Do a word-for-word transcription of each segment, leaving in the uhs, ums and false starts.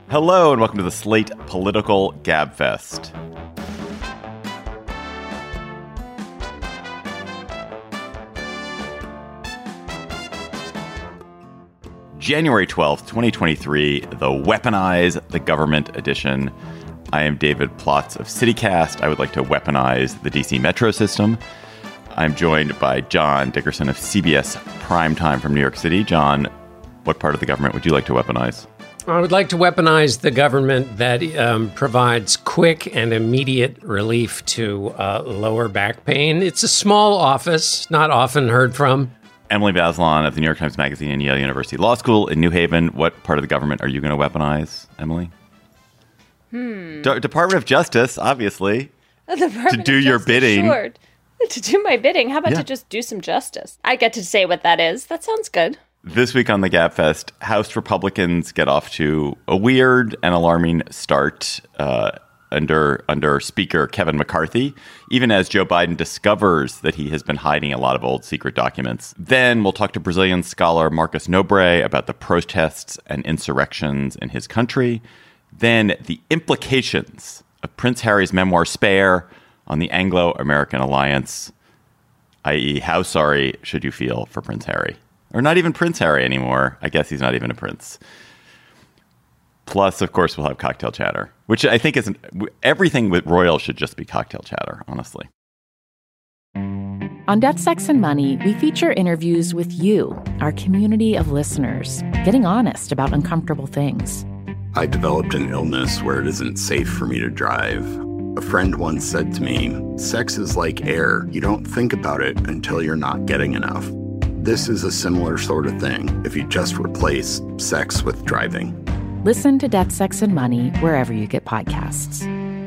Hello and welcome to the Slate Political Gabfest. January twelfth, twenty twenty-three, the Weaponize the Government edition. I am David Plotz of CityCast. I would like to weaponize the D C Metro system. I'm joined by John Dickerson of C B S Primetime from New York City. John, what part of the government would you like to weaponize? I would like to weaponize the government that um, provides quick and immediate relief to uh, lower back pain. It's a small office, not often heard from. Emily Bazelon of the New York Times Magazine and Yale University Law School in New Haven. What part of the government are you going to weaponize, Emily? Hmm. D- Department of Justice, obviously. To do your Justice, bidding. Sure. To do my bidding. How about Yeah. to just do some justice? I get to say what that is. That sounds good. This week on the Gabfest, House Republicans get off to a weird and alarming start uh, under under Speaker Kevin McCarthy, even as Joe Biden discovers that he has been hiding a lot of old secret documents. Then we'll talk to Brazilian scholar Marcus Nobre about the protests and insurrections in his country. Then the implications of Prince Harry's memoir Spare on the Anglo-American alliance, that is, how sorry should you feel for Prince Harry? Or not even Prince Harry anymore. I guess he's not even a prince. Plus, of course, we'll have cocktail chatter, which I think isn't everything with royal should just be cocktail chatter, honestly. On Death, Sex, and Money, we feature interviews with you, our community of listeners, getting honest about uncomfortable things. I developed an illness where it isn't safe for me to drive. A friend once said to me, sex is like air. You don't think about it until you're not getting enough. This is a similar sort of thing if you just replace sex with driving. Listen to Death, Sex, and Money wherever you get podcasts.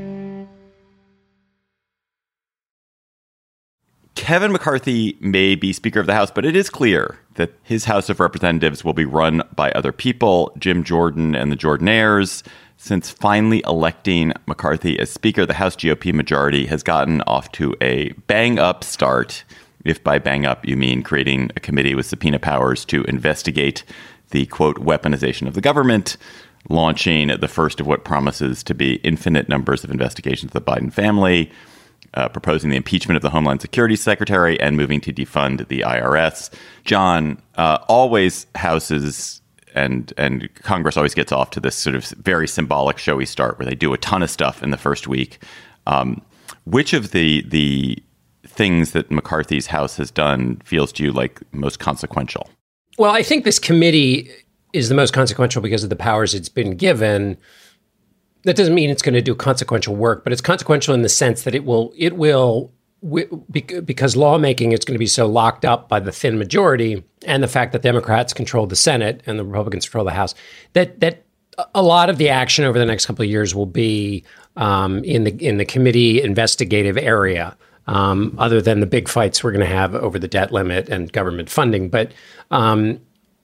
Kevin McCarthy may be Speaker of the House, but it is clear that his House of Representatives will be run by other people, Jim Jordan and the Jordaners. Since finally electing McCarthy as Speaker, the House G O P majority has gotten off to a bang-up start. If by bang up you mean creating a committee with subpoena powers to investigate the, quote, weaponization of the government, launching the first of what promises to be infinite numbers of investigations of the Biden family, uh, proposing the impeachment of the Homeland Security Secretary, and moving to defund the I R S. John, uh, always houses and and Congress always gets off to this sort of very symbolic showy start where they do a ton of stuff in the first week. Um, which of the the things that McCarthy's House has done feels to you like most consequential? Well, I think this committee is the most consequential because of the powers it's been given. That doesn't mean it's going to do consequential work, but it's consequential in the sense that it will, it will, because lawmaking is going to be so locked up by the thin majority and the fact that Democrats control the Senate and the Republicans control the House, that that a lot of the action over the next couple of years will be um, in the in the committee investigative area. Um, other than the big fights we're going to have over the debt limit and government funding. But um,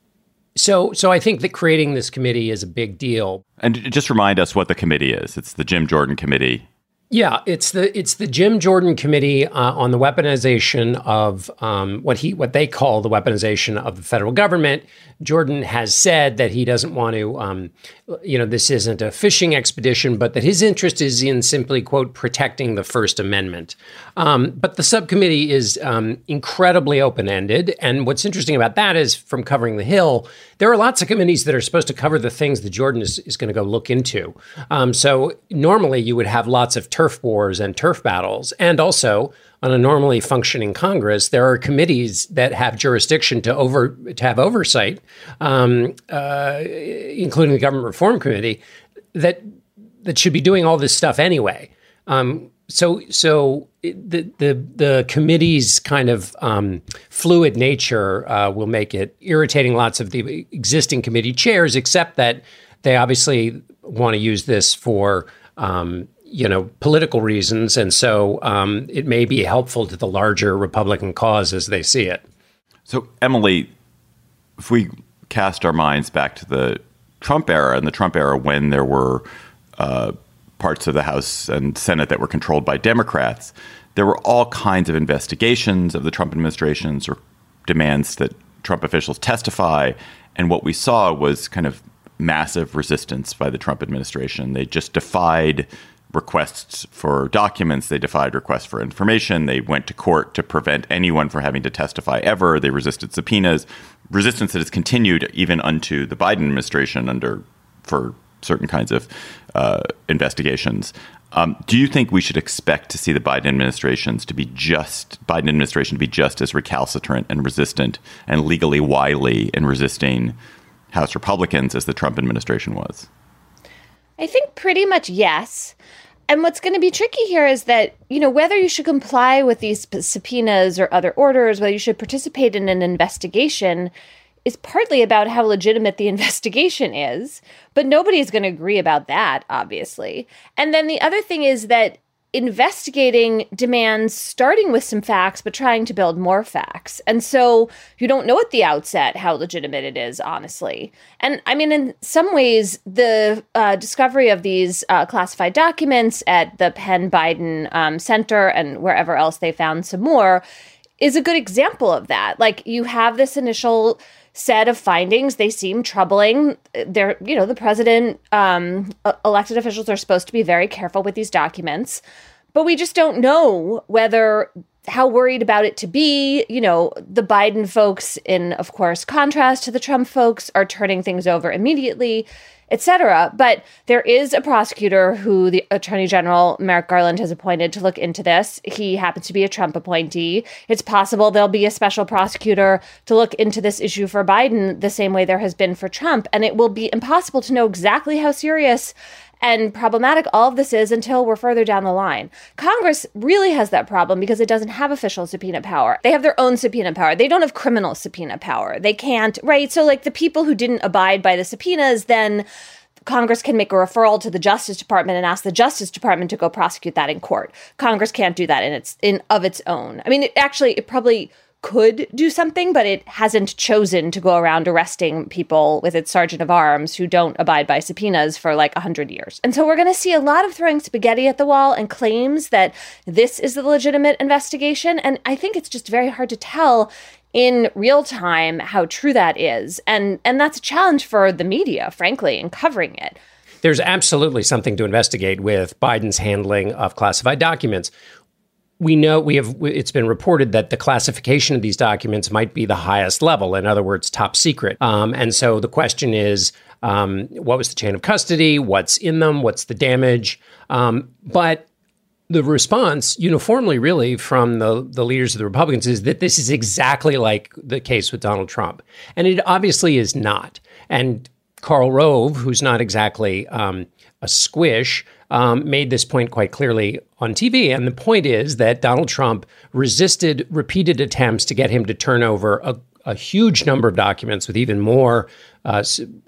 so so I think that creating this committee is a big deal. And just remind us what the committee is. It's the Jim Jordan Committee. Yeah, it's the it's the Jim Jordan Committee uh, on the weaponization of um, what he what they call the weaponization of the federal government. Jordan has said that he doesn't want to, um, you know, this isn't a fishing expedition, but that his interest is in simply, quote, protecting the First Amendment. Um, but the subcommittee is um, incredibly open-ended. And what's interesting about that is from covering the Hill, there are lots of committees that are supposed to cover the things that Jordan is, is going to go look into. Um, so normally you would have lots of turf wars and turf battles. And also, on a normally functioning Congress, there are committees that have jurisdiction to over to have oversight, um, uh, including the Government Reform Committee, that that should be doing all this stuff anyway. Um, so, so the the the committee's kind of um, fluid nature uh, will make it irritating lots of the existing committee chairs, except that they obviously want to use this for Um, you know, political reasons. And so um, it may be helpful to the larger Republican cause as they see it. So, Emily, if we cast our minds back to the Trump era and the Trump era when there were uh, parts of the House and Senate that were controlled by Democrats, there were all kinds of investigations of the Trump administration's or demands that Trump officials testify. And what we saw was kind of massive resistance by the Trump administration. They just defied requests for documents. They defied requests for information. They went to court to prevent anyone from having to testify ever. They resisted subpoenas, resistance that has continued even unto the Biden administration under for certain kinds of uh, investigations. Um, do you think we should expect to see the Biden administrations to be just Biden administration to be just as recalcitrant and resistant and legally wily in resisting House Republicans as the Trump administration was? I think pretty much yes. And what's going to be tricky here is that, you know, whether you should comply with these subpoenas or other orders, whether you should participate in an investigation is partly about how legitimate the investigation is. But nobody's going to agree about that, obviously. And then the other thing is that investigating demands starting with some facts, but trying to build more facts. And so you don't know at the outset how legitimate it is, honestly. And I mean, in some ways, the uh, discovery of these uh, classified documents at the Penn Biden um, Center and wherever else they found some more is a good example of that. Like, you have this initial set of findings. They seem troubling. They're, you know, the president, um, elected officials are supposed to be very careful with these documents, but we just don't know whether how worried about it to be. You know, the Biden folks, in, of course, contrast to the Trump folks, are turning things over immediately, et cetera. But there is a prosecutor who the Attorney General Merrick Garland has appointed to look into this. He happens to be a Trump appointee. It's possible there'll be a special prosecutor to look into this issue for Biden the same way there has been for Trump. And it will be impossible to know exactly how serious and problematic all of this is until we're further down the line. Congress really has that problem because it doesn't have official subpoena power. They have their own subpoena power. They don't have criminal subpoena power. They can't, right? So like the people who didn't abide by the subpoenas, then Congress can make a referral to the Justice Department and ask the Justice Department to go prosecute that in court. Congress can't do that in its in of its own. I mean, it actually, it probably could do something, but it hasn't chosen to go around arresting people with its sergeant of arms who don't abide by subpoenas for like one hundred years. And so we're going to see a lot of throwing spaghetti at the wall and claims that this is the legitimate investigation. And I think it's just very hard to tell in real time how true that is. And, and that's a challenge for the media, frankly, in covering it. There's absolutely something to investigate with Biden's handling of classified documents. We know we have, it's been reported that the classification of these documents might be the highest level. In other words, top secret. Um, and so the question is, um, what was the chain of custody? What's in them? What's the damage? Um, but the response uniformly, really, from the, the leaders of the Republicans is that this is exactly like the case with Donald Trump. And it obviously is not. And Karl Rove, who's not exactly um, a squish, um, made this point quite clearly on T V. And the point is that Donald Trump resisted repeated attempts to get him to turn over a, a huge number of documents with even more uh,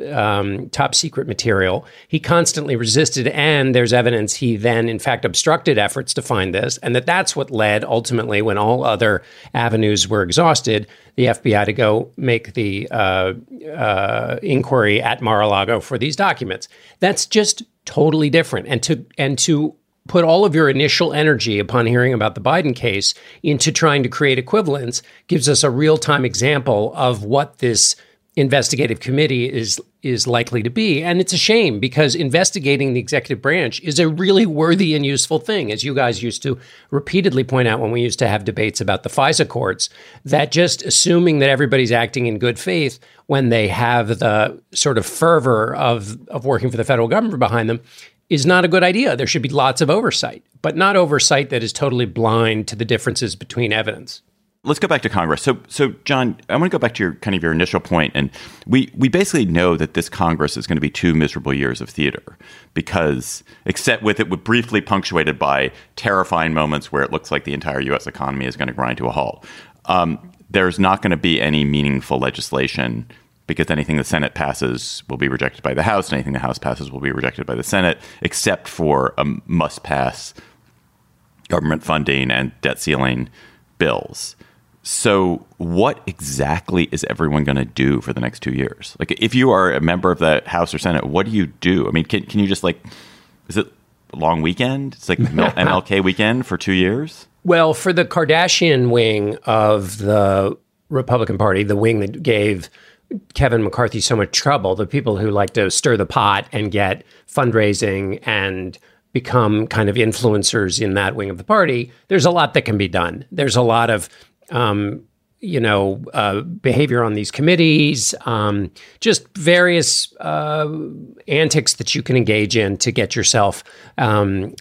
um, top secret material. He constantly resisted, and there's evidence he then, in fact, obstructed efforts to find this, and that that's what led, ultimately, when all other avenues were exhausted, the F B I to go make the uh, uh, inquiry at Mar-a-Lago for these documents. That's just totally different. And to and to put all of your initial energy upon hearing about the Biden case into trying to create equivalence gives us a real-time example of what this investigative committee is is likely to be. And it's a shame, because investigating the executive branch is a really worthy and useful thing, as you guys used to repeatedly point out when we used to have debates about the FISA courts, that just assuming that everybody's acting in good faith when they have the sort of fervor of, of working for the federal government behind them is not a good idea. There should be lots of oversight, but not oversight that is totally blind to the differences between evidence. Let's go back to Congress. So, so John, I want to go back to your kind of your initial point, and we we basically know that this Congress is going to be two miserable years of theater, because except with it, with briefly punctuated by terrifying moments where it looks like the entire U S economy is going to grind to a halt. Um, there's not going to be any meaningful legislation, because anything the Senate passes will be rejected by the House, and anything the House passes will be rejected by the Senate, except for a must-pass government funding and debt ceiling bills. So what exactly is everyone going to do for the next two years? Like, if you are a member of the House or Senate, what do you do? I mean, can can you just like, is it a long weekend? It's like M L K weekend for two years? Well, for the Kardashian wing of the Republican Party, the wing that gave Kevin McCarthy so much trouble, the people who like to stir the pot and get fundraising and become kind of influencers in that wing of the party, there's a lot that can be done. There's a lot of, um, you know, uh, behavior on these committees, um, just various uh, antics that you can engage in to get yourself um,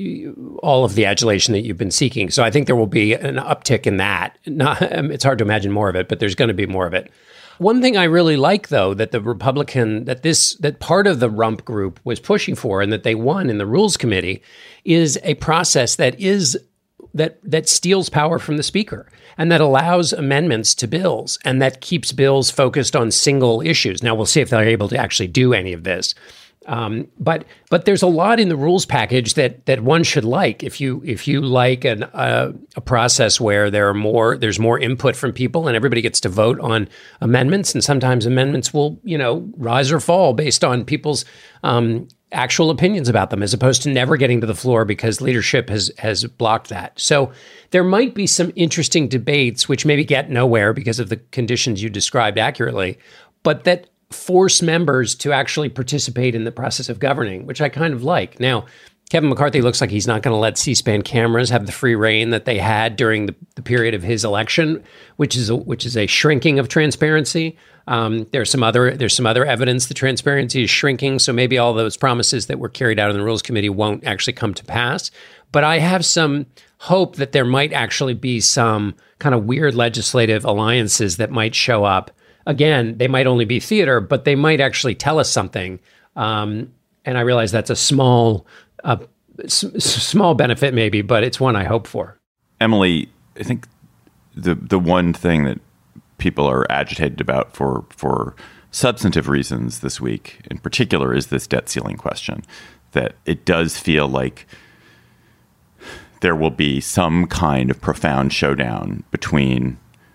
all of the adulation that you've been seeking. So I think there will be an uptick in that. Not, it's hard to imagine more of it, but there's going to be more of it. One thing I really like, though, that the Republican, that this, that part of the rump group was pushing for and that they won in the Rules Committee is a process that is, that that steals power from the Speaker and that allows amendments to bills and that keeps bills focused on single issues. Now, we'll see if they're able to actually do any of this. Um, but but there's a lot in the rules package that that one should like. If you if you like an, uh, a process where there are more there's more input from people and everybody gets to vote on amendments, and sometimes amendments will you know rise or fall based on people's um, actual opinions about them, as opposed to never getting to the floor because leadership has has blocked that. So there might be some interesting debates which maybe get nowhere because of the conditions you described accurately, but that force members to actually participate in the process of governing, which I kind of like. Now, Kevin McCarthy looks like he's not going to let C-SPAN cameras have the free reign that they had during the, the period of his election, which is a, which is a shrinking of transparency. Um, there's some other there's some other evidence the transparency is shrinking, so maybe all those promises that were carried out in the Rules Committee won't actually come to pass. But I have some hope that there might actually be some kind of weird legislative alliances that might show up. Again, they might only be theater, but they might actually tell us something. Um, and I realize that's a small, uh, s- small benefit, maybe, but it's one I hope for. Emily, I think the the one thing that people are agitated about for for substantive reasons this week, in particular, is this debt ceiling question. That it does feel like there will be some kind of profound showdown between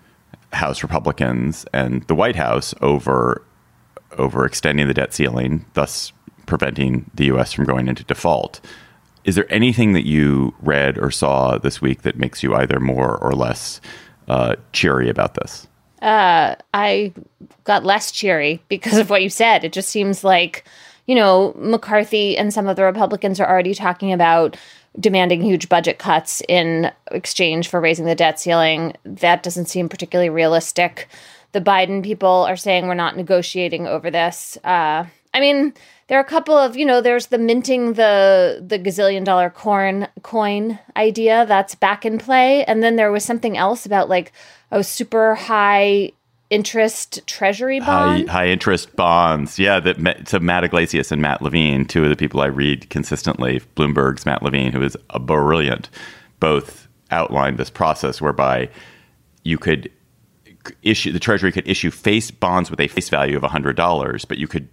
House Republicans and the White House over over extending the debt ceiling, thus preventing the U S from going into default. Is there anything that you read or saw this week that makes you either more or less uh, cheery about this? Uh, I got less cheery because of what you said. It just seems like, you know, McCarthy and some of the Republicans are already talking about demanding huge budget cuts in exchange for raising the debt ceiling. That doesn't seem particularly realistic. The Biden people are saying we're not negotiating over this. Uh, I mean, there are a couple of, you know, there's the minting the the gazillion dollar corn coin idea that's back in play. And then there was something else about like a super high interest treasury bond. High, high interest bonds. Yeah. That, so Matt Iglesias and Matt Levine, two of the people I read consistently, Bloomberg's Matt Levine, who is a brilliant, both outlined this process whereby you could issue, the Treasury could issue face bonds with a face value of one hundred dollars, but you could,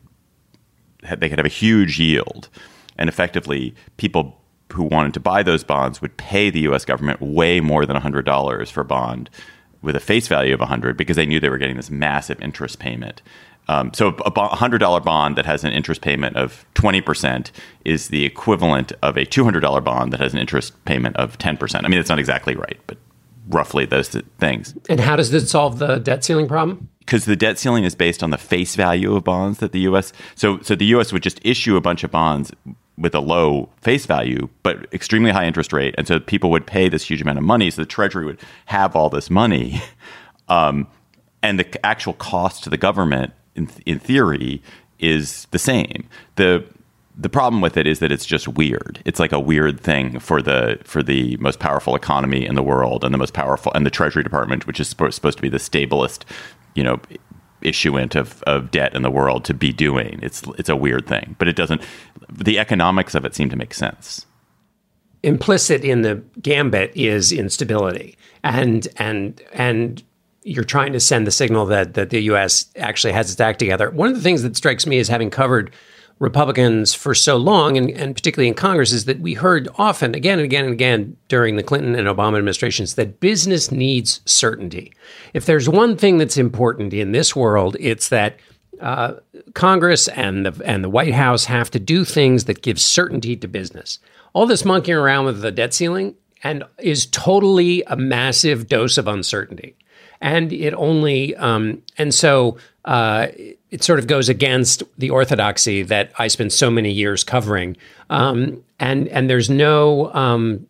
they could have a huge yield. And effectively, people who wanted to buy those bonds would pay the U S government way more than one hundred dollars for a bond with a face value of one hundred because they knew they were getting this massive interest payment. Um, so a one hundred dollars bond that has an interest payment of twenty percent is the equivalent of a two hundred dollars bond that has an interest payment of ten percent. I mean, it's not exactly right, but roughly those things. And how does this solve the debt ceiling problem? Because the debt ceiling is based on the face value of bonds that the U S So, so the U S would just issue a bunch of bonds with a low face value, but extremely high interest rate. And so people would pay this huge amount of money. So the Treasury would have all this money. Um, and the actual cost to the government, in, in theory, is the same. The the problem with it is that it's just weird. It's like a weird thing for the for the most powerful economy in the world and the most powerful and the Treasury Department, which is supposed to be the stablest, you know, issuant of, of debt in the world to be doing. It's it's a weird thing, but it doesn't. The economics of it seem to make sense. Implicit in the gambit is instability, and and and you're trying to send the signal that that the U S actually has its act together. One of the things that strikes me as having covered Republicans for so long, and, and particularly in Congress, is that we heard often, again and again and again during the Clinton and Obama administrations, that business needs certainty. If there's one thing that's important in this world, it's that uh, Congress and the and the White House have to do things that give certainty to business. All this monkeying around with the debt ceiling and is totally a massive dose of uncertainty. And it only, um, and so uh, it sort of goes against the orthodoxy that I spent so many years covering. Um, and, and there's no, um,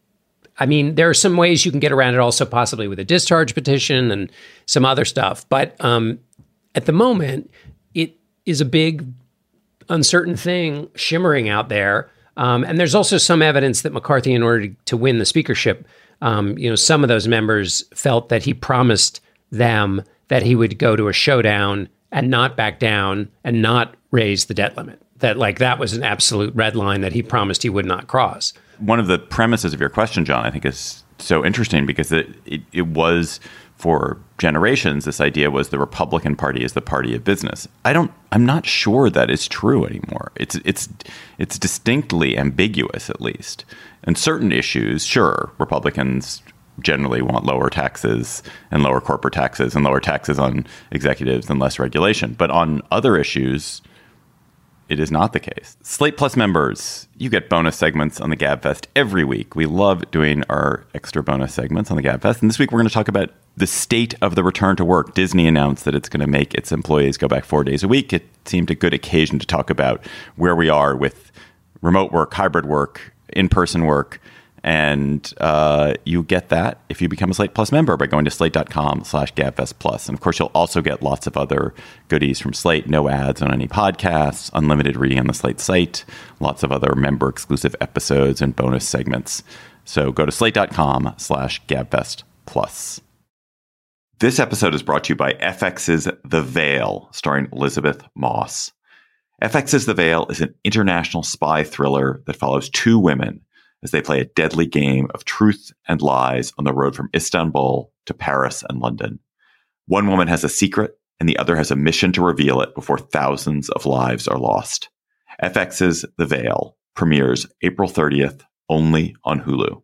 I mean, there are some ways you can get around it also possibly with a discharge petition and some other stuff. But um, at the moment, it is a big uncertain thing shimmering out there. Um, and there's also some evidence that McCarthy, in order to, to win the speakership, um, you know, some of those members felt that he promised them that he would go to a showdown and not back down and not raise the debt limit. That like that was an absolute red line that he promised he would not cross. One of the premises of your question, John, I think is so interesting because it, it, it was for generations, this idea was the Republican Party is the party of business. I don't, I'm not sure that is true anymore. It's, it's, it's distinctly ambiguous, at least. And certain issues, sure, Republicans generally want lower taxes and lower corporate taxes and lower taxes on executives and less regulation. But on other issues, it is not the case. Slate Plus members, you get bonus segments on the GabFest every week. We love doing our extra bonus segments on the GabFest. And this week, we're going to talk about the state of the return to work. Disney announced that it's going to make its employees go back four days a week. It seemed a good occasion to talk about where we are with remote work, hybrid work, in-person work. And uh, you get that if you become a Slate Plus member by going to slate.com slash GabFest Plus. And of course, you'll also get lots of other goodies from Slate. No ads on any podcasts, unlimited reading on the Slate site, lots of other member-exclusive episodes and bonus segments. So go to slate.com slash GabFest Plus. This episode is brought to you by F X's The Veil, starring Elizabeth Moss. F X's The Veil is an international spy thriller that follows two women as they play a deadly game of truth and lies on the road from Istanbul to Paris and London. One woman has a secret, and the other has a mission to reveal it before thousands of lives are lost. F X's The Veil premieres April thirtieth, only on Hulu.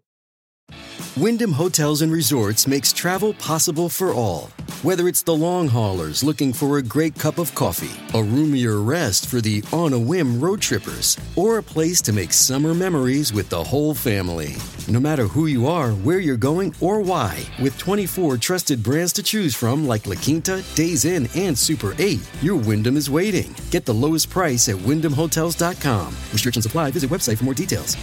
Wyndham Hotels and Resorts makes travel possible for all. Whether it's the long haulers looking for a great cup of coffee, a roomier rest for the on-a-whim road trippers, or a place to make summer memories with the whole family. No matter who you are, where you're going, or why, with twenty-four trusted brands to choose from like La Quinta, Days Inn, and Super eight, your Wyndham is waiting. Get the lowest price at wyndham hotels dot com. Restrictions apply. Visit website for more details.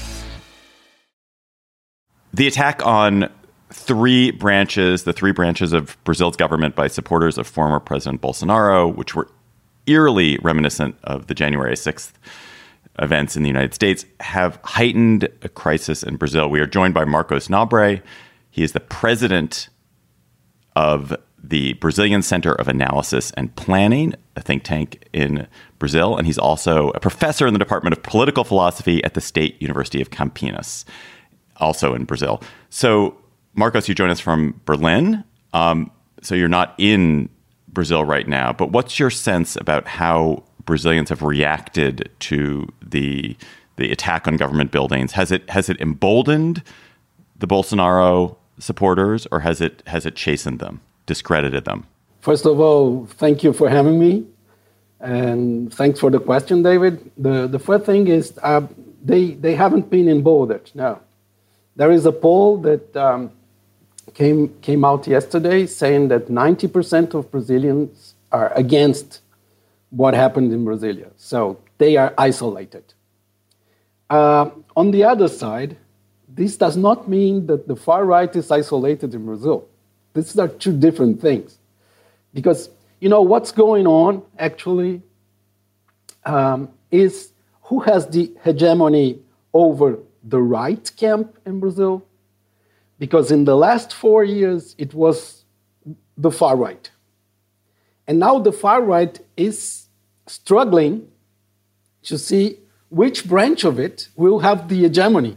The attack on three branches, the three branches of Brazil's government by supporters of former President Bolsonaro, which were eerily reminiscent of the January sixth events in the United States, have heightened a crisis in Brazil. We are joined by Marcos Nobre. He is the president of the Brazilian Center of Analysis and Planning, a think tank in Brazil. And he's also a professor in the Department of Political Philosophy at the State University of Campinas, also in Brazil. So, Marcos, you join us from Berlin. Um, so you're not in Brazil right now, but what's your sense about how Brazilians have reacted to the the attack on government buildings? Has it has it emboldened the Bolsonaro supporters, or has it has it chastened them, discredited them? First of all, thank you for having me, and thanks for the question, David. The the first thing is uh, they they haven't been emboldened. No. There is a poll that um, came came out yesterday saying that ninety percent of Brazilians are against what happened in Brasilia. So they are isolated. Uh, on the other side, this does not mean that the far right is isolated in Brazil. These are two different things. Because, you know, what's going on actually um, is who has the hegemony over the right camp in Brazil, because in the last four years, it was the far right. And now the far right is struggling to see which branch of it will have the hegemony.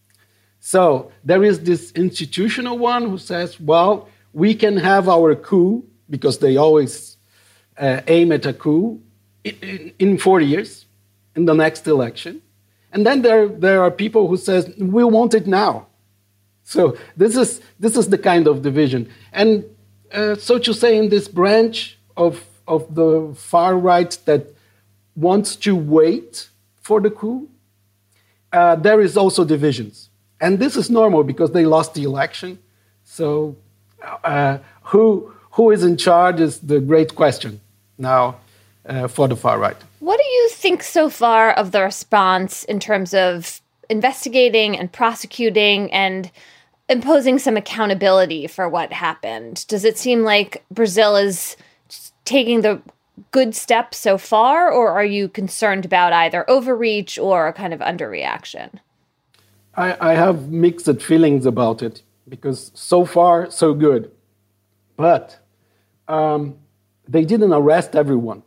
So there is this institutional one who says, well, we can have our coup, because they always uh, aim at a coup, in, in four years, in the next election. And then there, there are people who says, we want it now. So this is, this is the kind of division. And uh, so to say, in this branch of, of the far right that wants to wait for the coup, uh, there is also divisions. And this is normal because they lost the election. So uh, who, who is in charge is the great question now uh, for the far right. What do you think so far of the response in terms of investigating and prosecuting and imposing some accountability for what happened? Does it seem like Brazil is taking the good steps so far, or are you concerned about either overreach or a kind of underreaction? I, I have mixed feelings about it because so far, so good. But um, they didn't arrest everyone.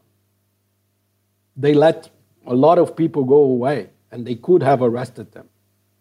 They let a lot of people go away, and they could have arrested them.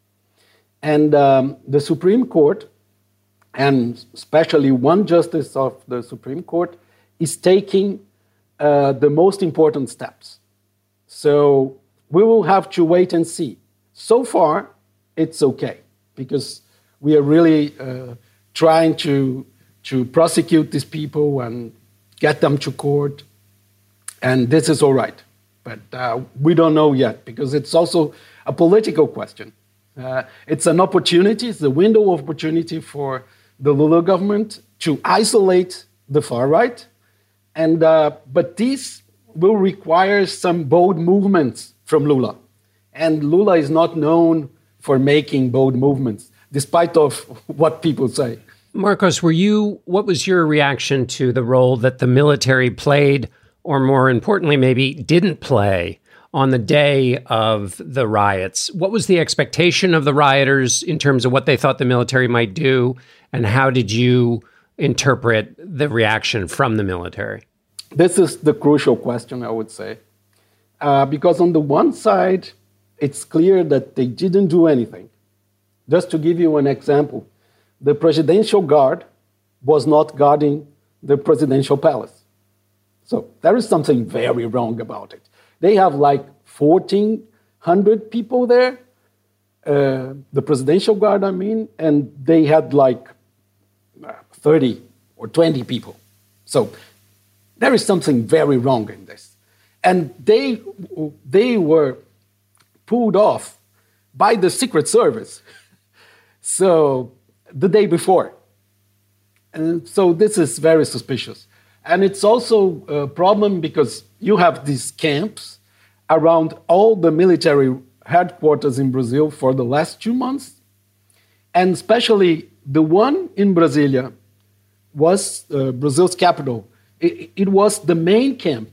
And um, the Supreme Court, and especially one justice of the Supreme Court, is taking uh, the most important steps. So we will have to wait and see. So far, it's okay, because we are really uh, trying to, to prosecute these people and get them to court, and this is all right. But uh, we don't know yet, because it's also a political question. Uh, it's an opportunity, it's a window of opportunity for the Lula government to isolate the far right. And, uh, but this will require some bold movements from Lula. And Lula is not known for making bold movements, despite of what people say. Marcos, were you, what was your reaction to the role that the military played, or more importantly, maybe didn't play, on the day of the riots? What was the expectation of the rioters in terms of what they thought the military might do? And how did you interpret the reaction from the military? This is the crucial question, I would say. Uh, because on the one side, it's clear that they didn't do anything. Just to give you an example, the Presidential Guard was not guarding the presidential palace. So there is something very wrong about it. They have like fourteen hundred people there, uh, the Presidential Guard, I mean, and they had like thirty or twenty people. So there is something very wrong in this. And they, they were pulled off by the Secret Service so the day before. And so this is very suspicious. And it's also a problem because you have these camps around all the military headquarters in Brazil for the last two months. And especially the one in Brasilia was uh, Brazil's capital. It, it was the main camp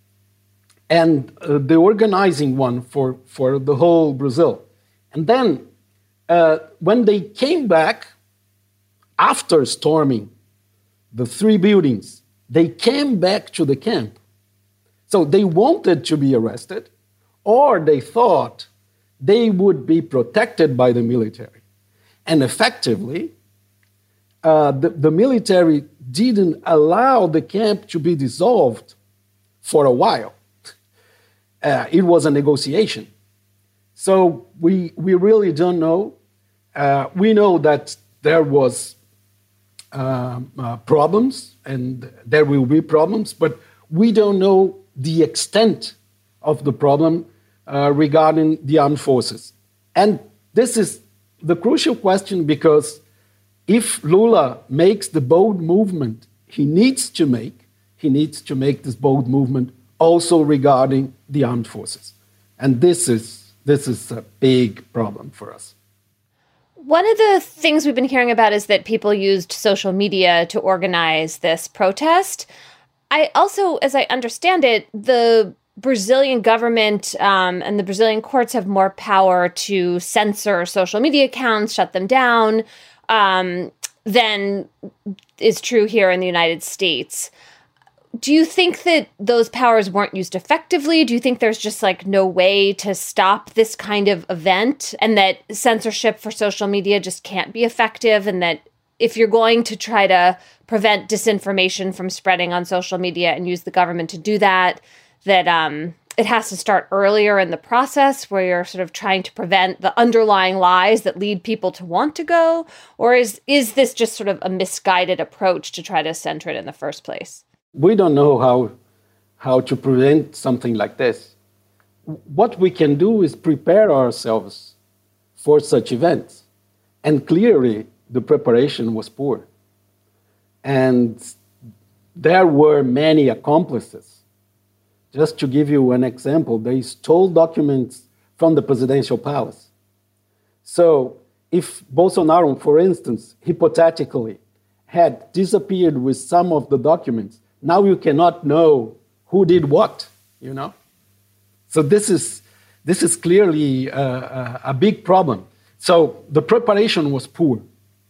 and uh, the organizing one for, for the whole Brazil. And then uh, when they came back after storming the three buildings, they came back to the camp. So they wanted to be arrested, or they thought they would be protected by the military. And effectively, uh, the, the military didn't allow the camp to be dissolved for a while. Uh, it was a negotiation. So we, we really don't know. Uh, we know that there was Um, uh, problems, and there will be problems, but we don't know the extent of the problem uh, regarding the armed forces. And this is the crucial question, because if Lula makes the bold movement he needs to make, he needs to make this bold movement also regarding the armed forces. And this is, this is a big problem for us. One of the things we've been hearing about is that people used social media to organize this protest. I also, as I understand it, the Brazilian government um, and the Brazilian courts have more power to censor social media accounts, shut them down, um, than is true here in the United States. Do you think that those powers weren't used effectively? Do you think there's just like no way to stop this kind of event, and that censorship for social media just can't be effective, and that if you're going to try to prevent disinformation from spreading on social media and use the government to do that, that um, it has to start earlier in the process where you're sort of trying to prevent the underlying lies that lead people to want to go? Or is is this just sort of a misguided approach to try to censor it in the first place? We don't know how, how to prevent something like this. What we can do is prepare ourselves for such events. And clearly, the preparation was poor. And there were many accomplices. Just to give you an example, they stole documents from the presidential palace. So if Bolsonaro, for instance, hypothetically, had disappeared with some of the documents, now you cannot know who did what, you know? So this is, this is clearly a, a, a big problem. So the preparation was poor,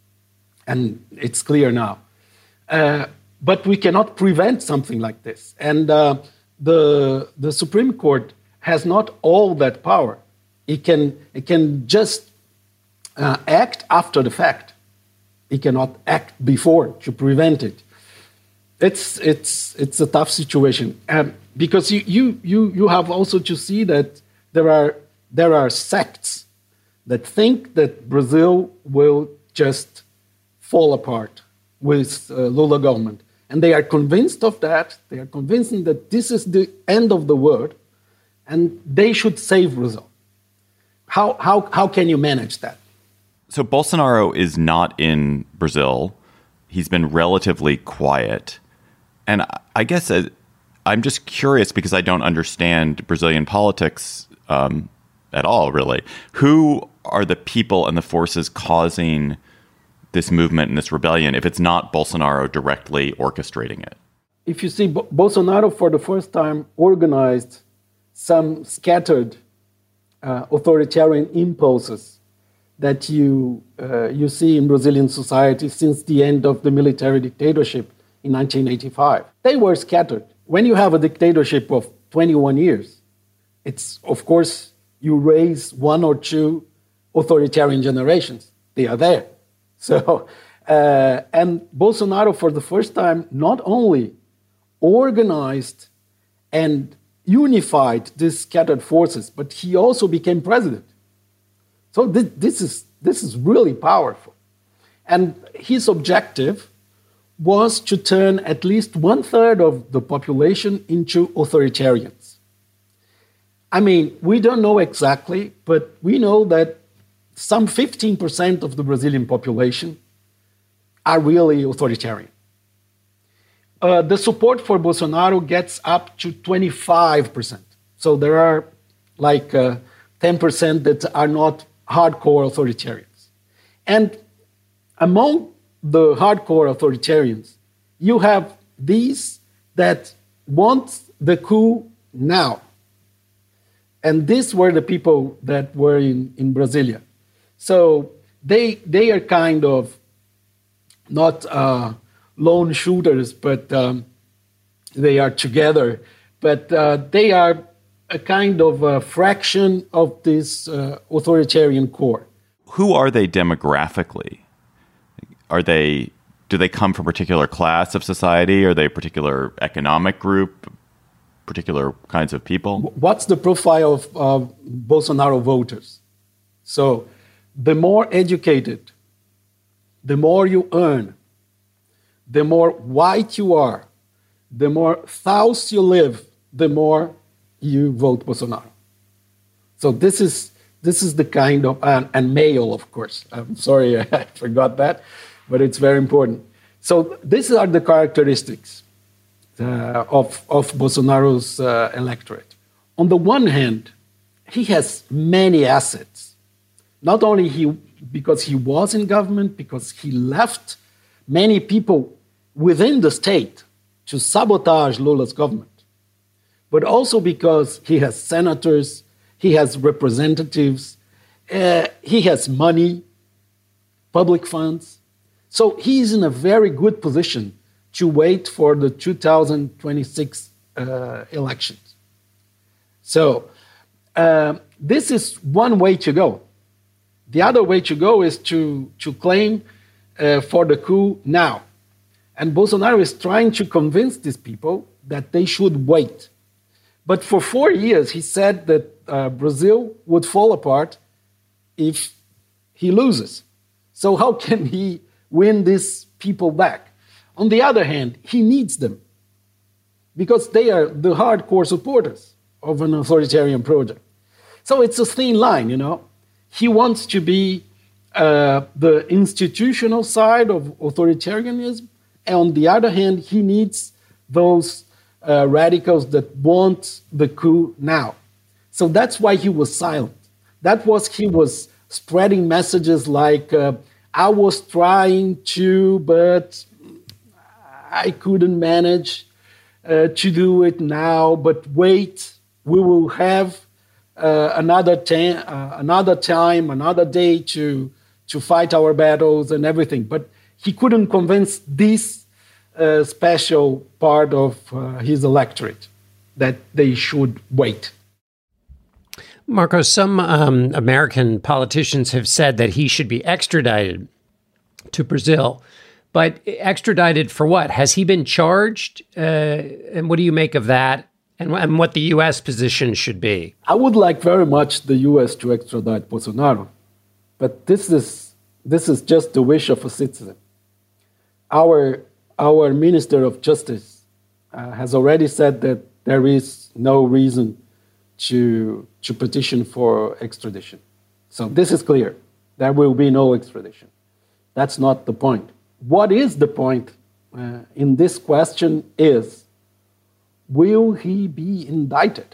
and it's clear now. Uh, but we cannot prevent something like this. And uh, the, the Supreme Court has not all that power. It can, it can just uh, act after the fact. It cannot act before to prevent it. It's, it's, it's a tough situation. Um, because you, you, you, you have also to see that there are, there are sects that think that Brazil will just fall apart with uh, Lula government. And they are convinced of that. They are convinced that this is the end of the world, and they should save Brazil. How, how, how can you manage that? So Bolsonaro is not in Brazil. He's been relatively quiet. And I guess uh, I'm just curious because I don't understand Brazilian politics um, at all, really. Who are the people and the forces causing this movement and this rebellion if it's not Bolsonaro directly orchestrating it? If you see, Bo- Bolsonaro for the first time organized some scattered uh, authoritarian impulses that you, uh, you see in Brazilian society since the end of the military dictatorship in nineteen eighty-five. They were scattered. When you have a dictatorship of twenty-one years, it's, of course, you raise one or two authoritarian generations. They are there. So, uh, and Bolsonaro, for the first time, not only organized and unified these scattered forces, but he also became president. So this, this is this is really powerful. And his objective was to turn at least one third of the population into authoritarians. I mean, we don't know exactly, but we know that some fifteen percent of the Brazilian population are really authoritarian. Uh, the support for Bolsonaro gets up to twenty-five percent. So there are like uh, ten percent that are not hardcore authoritarians. And among the hardcore authoritarians, you have these that want the coup now. And these were the people that were in, in Brasilia. So they, they are kind of not uh, lone shooters, but um, they are together. But uh, they are a kind of a fraction of this uh, authoritarian core. Who are they demographically? Are they, do they come from a particular class of society? Are they a particular economic group, particular kinds of people? What's the profile of uh, Bolsonaro voters? So the more educated, the more you earn, the more white you are, the more south you live, the more you vote Bolsonaro. So this is this is the kind of, and, and male, of course. I'm sorry, I forgot that, but it's very important. So these are the characteristics uh, of, of Bolsonaro's uh, electorate. On the one hand, he has many assets. Not only he, because he was in government, because he left many people within the state to sabotage Lula's government, but also because he has senators, he has representatives, uh, he has money, public funds. So he's in a very good position to wait for the two thousand twenty-six uh, elections. So uh, this is one way to go. The other way to go is to, to claim uh, for the coup now. And Bolsonaro is trying to convince these people that they should wait. But for four years, he said that uh, Brazil would fall apart if he loses. So how can he win these people back? On the other hand, he needs them because they are the hardcore supporters of an authoritarian project. So it's a thin line, you know. He wants to be uh, the institutional side of authoritarianism, And on the other hand, he needs those uh, radicals that want the coup now. So that's why he was silent. That was he was spreading messages like, uh, I was trying to, but I couldn't manage uh, to do it now, but wait, we will have uh, another, ta- uh, another time, another day to, to fight our battles and everything. But he couldn't convince this uh, special part of uh, his electorate that they should wait. Marco, some um, American politicians have said that he should be extradited to Brazil. But extradited for what? Has he been charged? Uh, and what do you make of that? And, and what the U S position should be? I would like very much the U S to extradite Bolsonaro. But this is, this is just the wish of a citizen. Our, our Minister of Justice uh, has already said that there is no reason to, to petition for extradition. So this is clear. There will be no extradition. That's not the point. What is the point uh, in this question is, will he be indicted?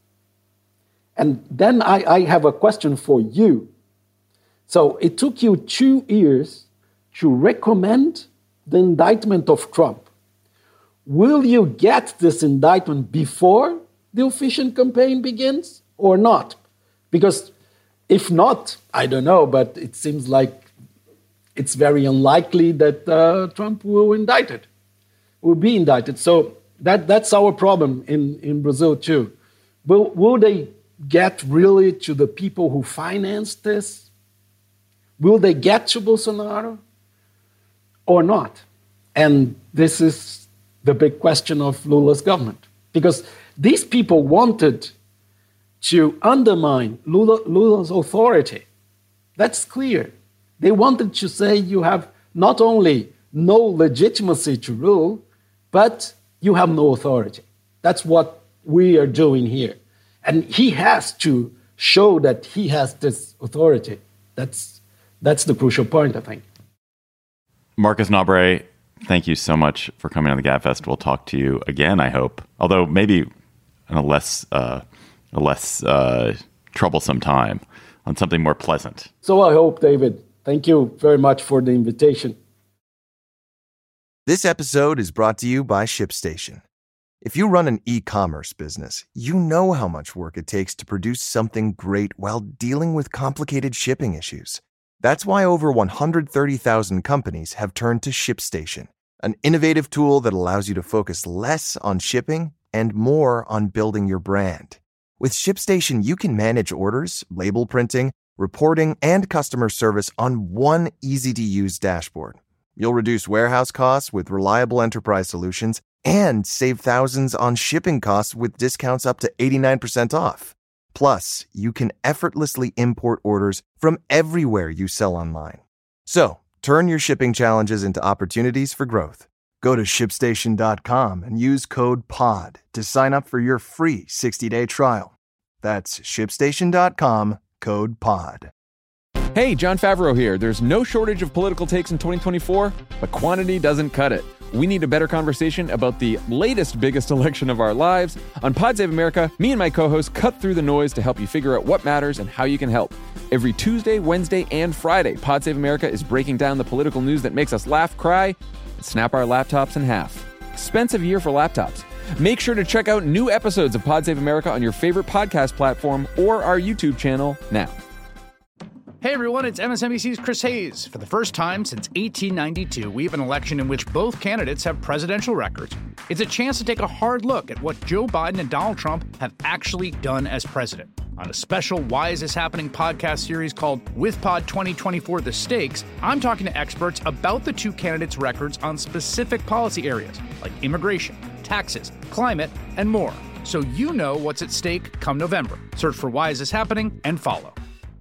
And then I, I have a question for you. So it took you two years to recommend the indictment of Trump. Will you get this indictment before the official campaign begins or not? Because if not, I don't know, but it seems like it's very unlikely that uh, Trump will indict it, will be indicted. So that, that's our problem in, in Brazil too. Will, will they get really to the people who financed this? Will they get to Bolsonaro or not? And this is the big question of Lula's government. Because these people wanted to undermine Lula, Lula's authority. That's clear. They wanted to say you have not only no legitimacy to rule, but you have no authority. That's what we are doing here. And he has to show that he has this authority. That's, that's the crucial point, I think. Marcos Nobre, thank you so much for coming on the Gabfest. We'll talk to you again, I hope. Although maybe in a less, uh, a less uh, troublesome time, on something more pleasant. So I hope, David. Thank you very much for the invitation. This episode is brought to you by ShipStation. If you run an e-commerce business, you know how much work it takes to produce something great while dealing with complicated shipping issues. That's why over one hundred thirty thousand companies have turned to ShipStation, an innovative tool that allows you to focus less on shipping and more on building your brand. With ShipStation, you can manage orders, label printing, reporting, and customer service on one easy-to-use dashboard. You'll reduce warehouse costs with reliable enterprise solutions and save thousands on shipping costs with discounts up to eighty-nine percent off. Plus, you can effortlessly import orders from everywhere you sell online. So, turn your shipping challenges into opportunities for growth. Go to ship station dot com and use code P O D to sign up for your free sixty-day trial. That's ship station dot com, code P O D. Hey, Jon Favreau here. There's no shortage of political takes in twenty twenty-four, but quantity doesn't cut it. We need a better conversation about the latest, biggest election of our lives. On Pod Save America, me and my co-hosts cut through the noise to help you figure out what matters and how you can help. Every Tuesday, Wednesday, and Friday, Pod Save America is breaking down the political news that makes us laugh, cry, and snap our laptops in half. Expensive year for laptops. Make sure to check out new episodes of Pod Save America on your favorite podcast platform or our YouTube channel now. Hey everyone, it's M S N B C's Chris Hayes. For the first time since eighteen ninety-two, we have an election in which both candidates have presidential records. It's a chance to take a hard look at what Joe Biden and Donald Trump have actually done as president. On a special Why Is This Happening podcast series called With Pod twenty twenty-four The Stakes, I'm talking to experts about the two candidates' records on specific policy areas like immigration, taxes, climate, and more. So you know what's at stake come November. Search for Why Is This Happening and follow.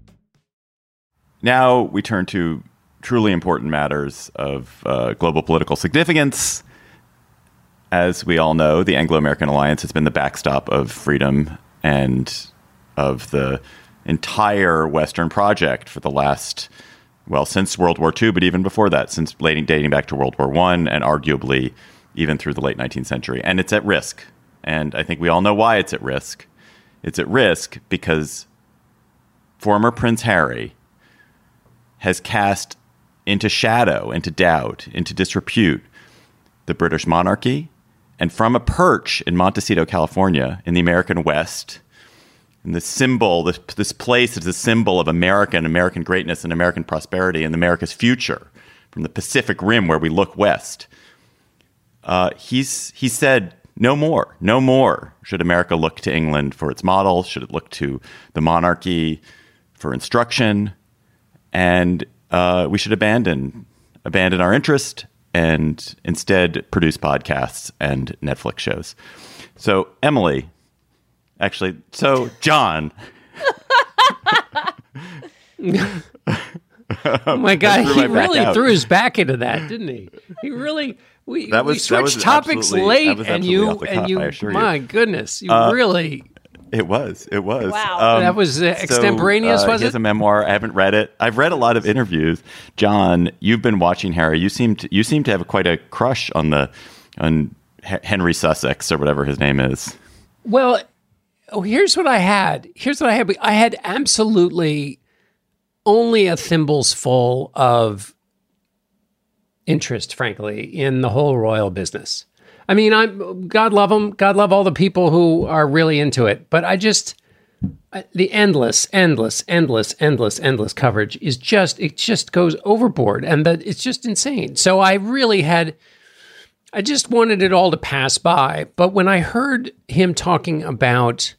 Now we turn to truly important matters of uh, global political significance. As we all know, the Anglo-American Alliance has been the backstop of freedom and of the entire Western project for the last well, since World War Two, but even before that, since dating back to World War One, and arguably even through the late nineteenth century. And it's at risk. And I think we all know why it's at risk. It's at risk because former Prince Harry has cast into shadow, into doubt, into disrepute the British monarchy. And from a perch in Montecito, California, in the American West, in the symbol, this, this place is a symbol of American, American greatness and American prosperity and America's future, from the Pacific Rim where we look west. Uh, he's he said, no more, no more should America look to England for its model. Should it look to the monarchy for instruction? And uh, we should abandon abandon our interest and instead produce podcasts and Netflix shows. So, Emily, actually, so John. Oh my God, he really out. threw his back into that, didn't he? He really. We, that was, we switched that topics late, and you and you. My you. goodness, you uh, really. It was. It was. Wow. Um, that was uh, extemporaneous, so, uh, was he it? has a memoir. I haven't read it. I've read a lot of interviews. John, you've been watching Harry. You seem to, you seem to have quite a crush on the on Henry Sussex or whatever his name is. Well, oh, here's what I had. Here's what I had. I had absolutely only a thimble's full of interest, frankly, in the whole royal business. I mean, I'm God love them. God love all the people who are really into it. But I just, the endless, endless, endless, endless, endless coverage is just, it just goes overboard. And that it's just insane. So I really had, I just wanted it all to pass by. But when I heard him talking about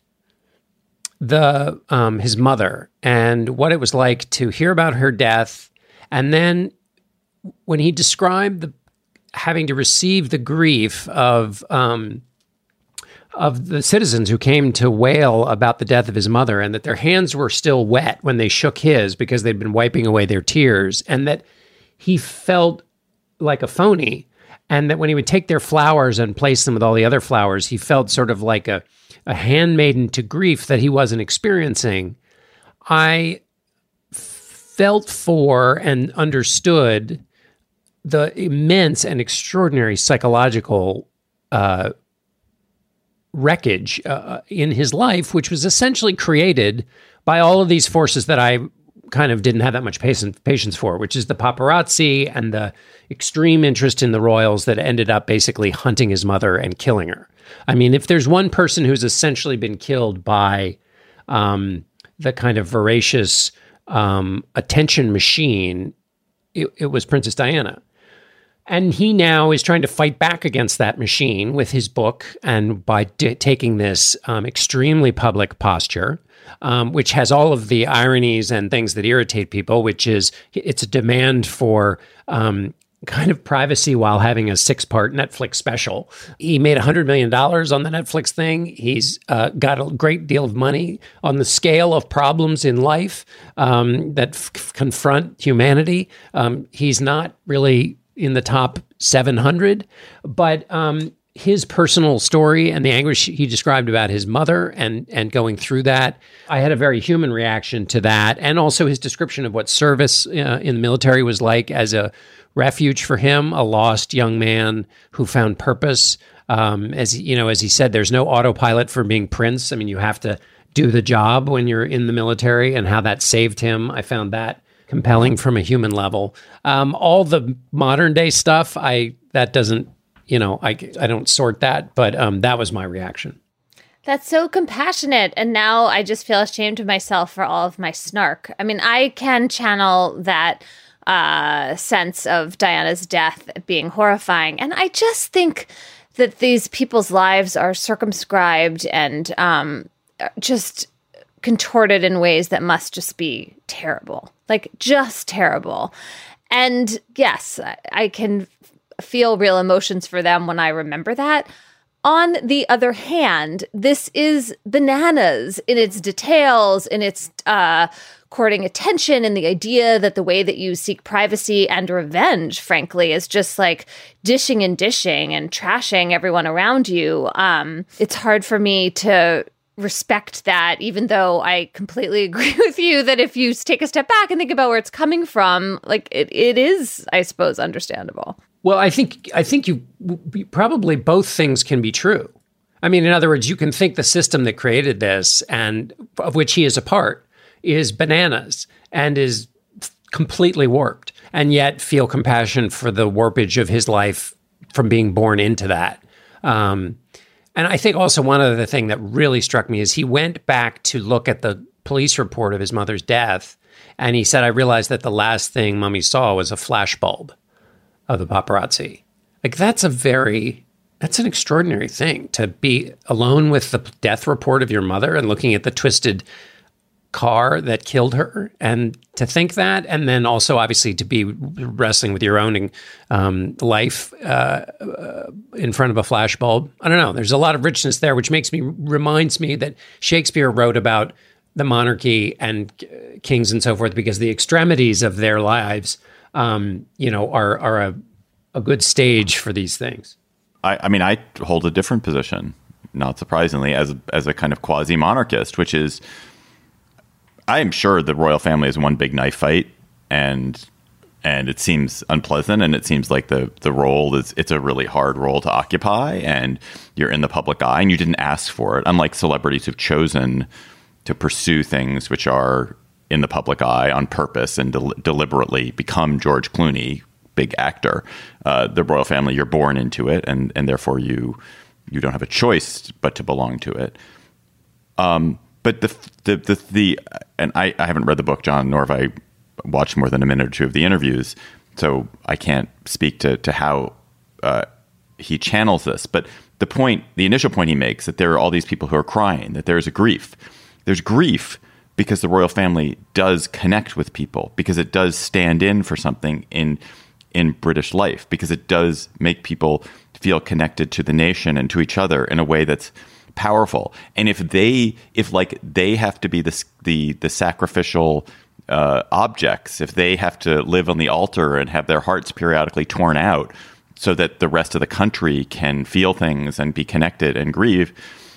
the um, his mother and what it was like to hear about her death, and then when he described the having to receive the grief of um, of the citizens who came to wail about the death of his mother, and that their hands were still wet when they shook his because they'd been wiping away their tears, and that he felt like a phony, and that when he would take their flowers and place them with all the other flowers, he felt sort of like a, a handmaiden to grief that he wasn't experiencing. I felt for and understood the immense and extraordinary psychological uh, wreckage uh, in his life, which was essentially created by all of these forces that I kind of didn't have that much patience, patience for, which is the paparazzi and the extreme interest in the royals that ended up basically hunting his mother and killing her. I mean, if there's one person who's essentially been killed by um, the kind of voracious um, attention machine, it, it was Princess Diana. And he now is trying to fight back against that machine with his book and by d- taking this um, extremely public posture, um, which has all of the ironies and things that irritate people, which is it's a demand for um, kind of privacy while having a six-part Netflix special. He made one hundred million dollars on the Netflix thing. He's uh, got a great deal of money on the scale of problems in life um, that f- confront humanity. Um, he's not really in the top seven hundred, but um, his personal story and the anguish he described about his mother and and going through that, I had a very human reaction to that, and also his description of what service uh, in the military was like as a refuge for him, a lost young man who found purpose. Um, as you know, as he said, there's no autopilot for being prince. I mean, you have to do the job when you're in the military, and how that saved him. I found that compelling from a human level. Um, all the modern day stuff, I that doesn't, you know, I, I don't sort that, but um, that was my reaction. That's so compassionate. And now I just feel ashamed of myself for all of my snark. I mean, I can channel that uh, sense of Diana's death being horrifying. And I just think that these people's lives are circumscribed and um, just contorted in ways that must just be terrible, like just terrible. And yes, I can feel real emotions for them when I remember that. On the other hand, this is bananas in its details, in its uh, courting attention, and the idea that the way that you seek privacy and revenge, frankly, is just like dishing and dishing and trashing everyone around you. Um, it's hard for me to respect that, even though I completely agree with you that if you take a step back and think about where it's coming from, like it, it is, I suppose, understandable. Well, I think I think you probably both things can be true. I mean, in other words, you can think the system that created this and of which he is a part is bananas and is completely warped, and yet feel compassion for the warpage of his life from being born into that. Um, and I think also one other thing that really struck me is he went back to look at the police report of his mother's death, and he said, I realized that the last thing Mummy saw was a flashbulb of the paparazzi. Like, that's a very, that's an extraordinary thing, to be alone with the death report of your mother and looking at the twisted car that killed her, and to think that, and then also obviously to be wrestling with your own um, life uh, uh, in front of a flashbulb. I don't know. There's a lot of richness there, which makes me reminds me that Shakespeare wrote about the monarchy and uh, kings and so forth because the extremities of their lives, um, you know, are are a, a good stage for these things. I, I mean, I hold a different position, not surprisingly, as as a kind of quasi-monarchist, which is, I am sure the royal family is one big knife fight, and and it seems unpleasant, and it seems like the the role is it's a really hard role to occupy, and you're in the public eye, and you didn't ask for it. Unlike celebrities who've chosen to pursue things which are in the public eye on purpose and del- deliberately become George Clooney, big actor. Uh, the royal family, you're born into it, and and therefore you you don't have a choice but to belong to it. Um. But the, the, the, the, and I, I haven't read the book, John, nor have I watched more than a minute or two of the interviews, so I can't speak to, to how uh, he channels this. But the point, the initial point he makes, that there are all these people who are crying, that there is a grief. There's grief because the royal family does connect with people, because it does stand in for something in in British life, because it does make people feel connected to the nation and to each other in a way that's powerful. And if they, if like they have to be the the the sacrificial uh, objects, if they have to live on the altar and have their hearts periodically torn out so that the rest of the country can feel things and be connected and grieve,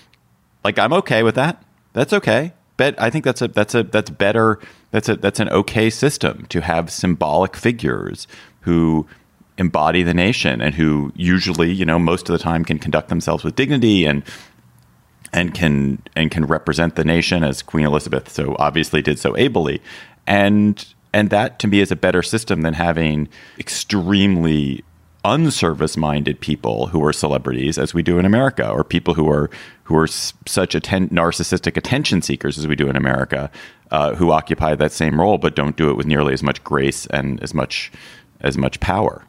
like I'm okay with that. That's okay. But I think that's a that's a that's better. That's a that's an okay system to have symbolic figures who embody the nation and who usually, you know, most of the time can conduct themselves with dignity and. and can and can represent the nation, as Queen Elizabeth so obviously did so ably. And and that, to me, is a better system than having extremely unservice-minded people who are celebrities, as we do in America, or people who are who are s- such atten- narcissistic attention seekers, as we do in America, uh, who occupy that same role but don't do it with nearly as much grace and as much as much power.